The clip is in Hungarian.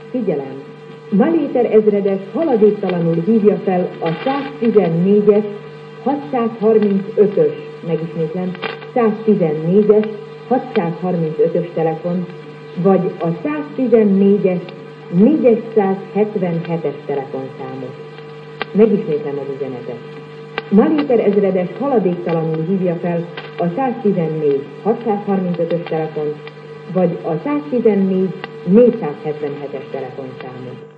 Figyelem! Maléter ezredes haladéktalanul hívja fel a 114-es, 635-ös, megismétlem, 114-es, 635-ös telefon, vagy a 114-es, 477-es telefonszámot. Megismétlem az üzenetet. Maléter ezredes haladéktalanul hívja fel a 114 635-ös telefon, vagy a 114 477-es telefonszámot.